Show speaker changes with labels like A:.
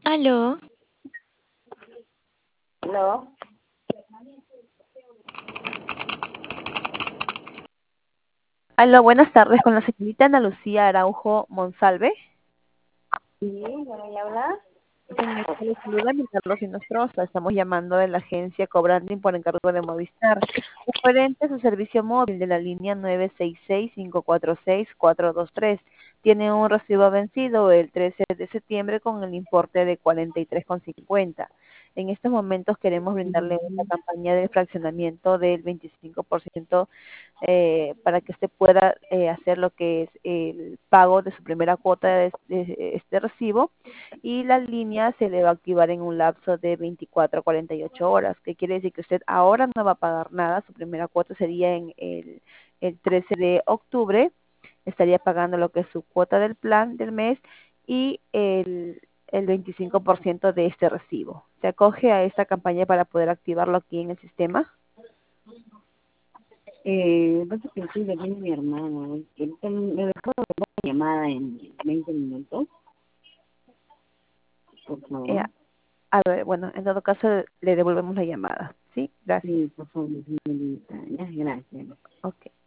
A: Aló,
B: ¿Aló?
C: Aló, buenas tardes con la señorita Ana Lucía Araujo Monsalve.
B: Sí, ¿bueno y habla?
C: Señorita, le saluda Carlos Nostroza. Estamos llamando de la agencia Cobranding por encargo de Movistar, referente a su servicio móvil de la línea 966-546-423. Tiene un recibo vencido el 13 de septiembre con el importe de 43,50. En estos momentos queremos brindarle una
B: Ujú.
C: campaña de fraccionamiento del 25% para que usted pueda hacer lo que es el pago de su primera cuota de este recibo, y la línea se le va a activar en un lapso de 24 a 48 horas, que quiere decir que usted ahora no va a pagar nada. Su primera cuota sería en el 13 de octubre, estaría pagando lo que es su cuota del plan del mes y el 25% de este recibo. ¿Se acoge a esta campaña para poder activarlo aquí en el sistema?
B: Pasa que estoy de aquí de mi hermana. ¿Me dejó una llamada en 20 minutos? Por
C: Eh,
B: favor.
C: a ver, bueno, en todo caso le devolvemos la llamada. ¿Sí? Gracias.
B: Sí, por favor, señorita. Ya, gracias.
C: Ok.